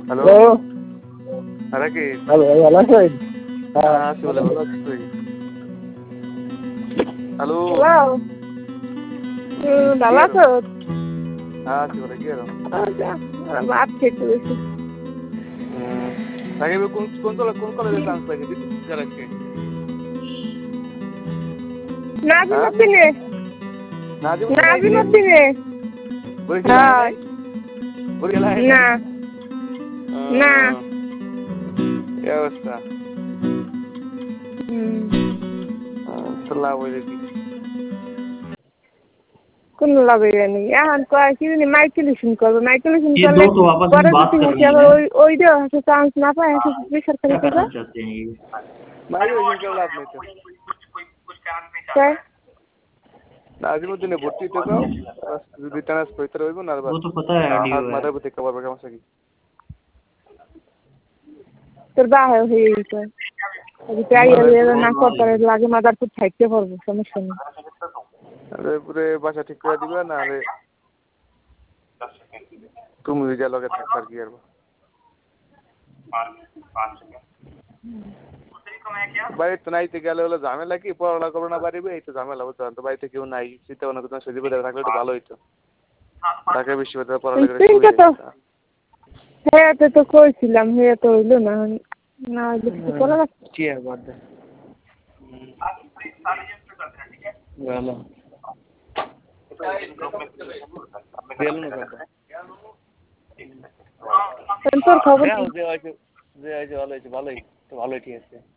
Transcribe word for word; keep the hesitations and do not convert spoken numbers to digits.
Hello hello আরে কি hello ভালো আছেন? হ্যাঁ আছি বলে ভালো আছিস তুই? হ্যালো হ্যালো হুম ভালো আছো? হ্যাঁ আছি বলে কি এরকম ভাত খেতে বসে রাকিব কোন কোন কলেজ কোন কলেজে চান্স পাইছে দিতে আজকে নাজিমুদ্দিনে নাজিমুদ্দিন নাজিমুদ্দিনে বরিশাল হ্যাঁ বরিশাল না না এই অবস্থা হুম তো লাভ হইলে কি কোন লাভে জানি এখন কয় কি জানি মাইকেলেশন করবে মাইকেলেশন ये করলে दो तो आपस পরে में बात যদি कर হচ্ছে रही আবার हैं ওই ওই যে হচ্ছে চান্স না পায় হচ্ছে বেসরকারি क्या থেকে करना चाहते हैं ये মাইগ্রেশন করে লাভ নেই তো তাই নাজিমুদ্দিনে ভর্তি হতে যাও বাস যদি টানাস পয়তে রইব না বাস वो तो पता है হাত ऑडियो है মাথার প্রতি কভার কেমন কি তোর বাহে হয়ে গেছে যদি তাই না করতে লাগে মাদারপুর থাকতে পারবো সমস্যা নেই আরে পুরো বাসা ঠিক করে দিবা না আরে তুমি যা লগে থাকবার কি আর বাড়িতে তো নাইতে গেলে হলো ঝামেলা কি পড়াশোনা করবো না পারিবে এই তো ঝামেলা বুঝতে তো বাড়িতে কেউ নাই চিন্তা ভাবনা করতে সুযোগ থাকলে একটু ভালো হইতো ঢাকা বিশ্ববিদ্যালয়ে পড়ালেখা হ্যাঁ তো তো কইছিলাম হ্যাঁ তো হইলো না না হইলে কিছু করা যাচ্ছে কি আর বাদ দে ভালো গেল না কথা তোর খবর কি যে আছে যে আছে ভালো আছে ভালোই তো ভালোই ঠিক আছে